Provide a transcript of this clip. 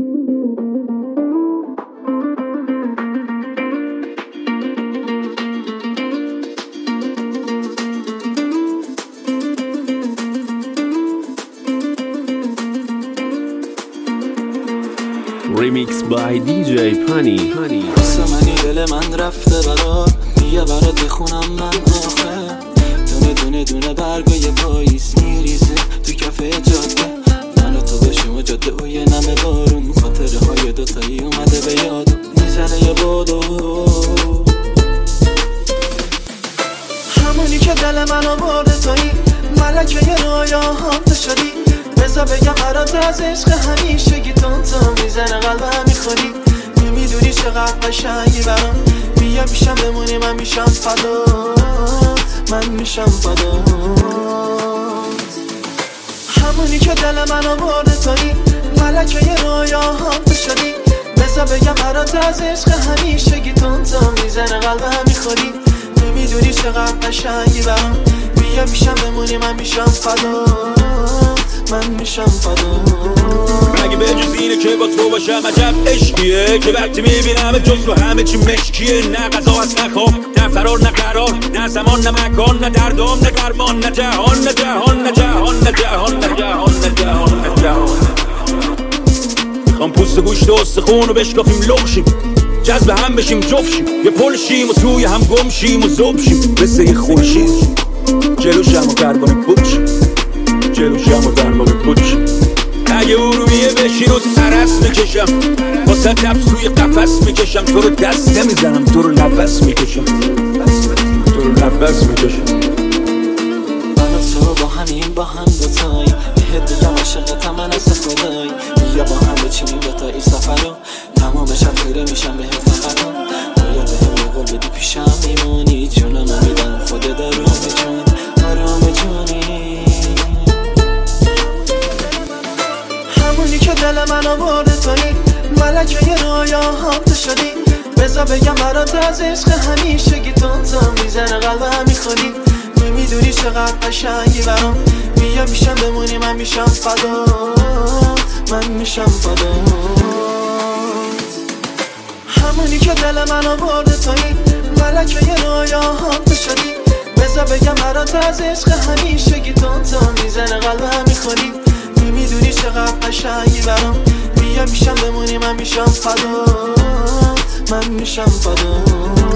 Remix by DJ Pani. واسه منی دل من رفته برات، بیا برات بخونم من آخه. دونه دونه دونه برگای پاییز میریزه تو کف جاده، من و تو بشیم و جاده و یه نمه بارون، خاطره های دوتایی اومده به یاد میزنه یه بادو. همونی که دل منو برده تویی، ملکه یه رویاهام تو شدی. بذار بگم برات از عشق همیشگی تون میزنه قلبم میخوری. نمیدونی چقدر قشنگی برام، بیا پیشم بمونی من میشم فدات، من میشم فدات. همونی که دل منو برده تویی، ملکه یه رویاهام تو شدی. بذار بگم برات از عشق همیشگی تون میزنه قلبم میخوری. نمیدونی چقدر قشنگی برام، بیا پیشم بمونی من میشم فدات، من میشم فدات. مگه به جز اینه که با تو باشم عجب عشقیه که وقتی میبینم جز و همه چی مشکیه. نه غذا هست نه خواب نه فرار نه قرار، نه زمان نه مکان نه دردام نه درمان، نه جهان نه جهان نه جهان نه جهان نه جهان نه جهان نه جهان. میخوام پوست گوشت و استخون رو بشکافیم لخشیم، جذب هم بشیم جفت شیم، یه پل شیم و توی هم گم شیم و ذوب شیم مثل یه خورشید. جلوشم و درباره پوچ، جلوشم و درباره پوچ. اگه او رو میه بشین و ترس میکشم، واسه تب سوی قفس میکشم. تو رو دست نمیزنم، تو رو نفس میکشم، تو رو نفس میکشم. من و تو با همین با هم دوتایی، بهت بگم عاشقتم من از خدایی. بیا با هم بچینیم دوتایی سفر رو، تمامشم خیره میشم بهت فقط. باید بهم یه قول بدی پیشم میمونی، جونم میدم خودت آروم جون آروم جونی. همونی که دل منو برده تویی، ملکه یه رویاهام تو شدی. بذار بگم برات از عشق همیشگی تون میزنه قلبم میخوری. نمیدونی چقدر قشنگی برام، بیا پیشم بمونی من میشم فدات، من میشم فدات. همونی که دل منو برده تویی، ملکه یه رویاهام تو شدی. بذار بگم برات از عشق همیشگی تون میزنه قلبم میخوری. نمیدونی چقدر قشنگی برام، بیا پیشم بمونی من میشم فدات، من میشم فدات.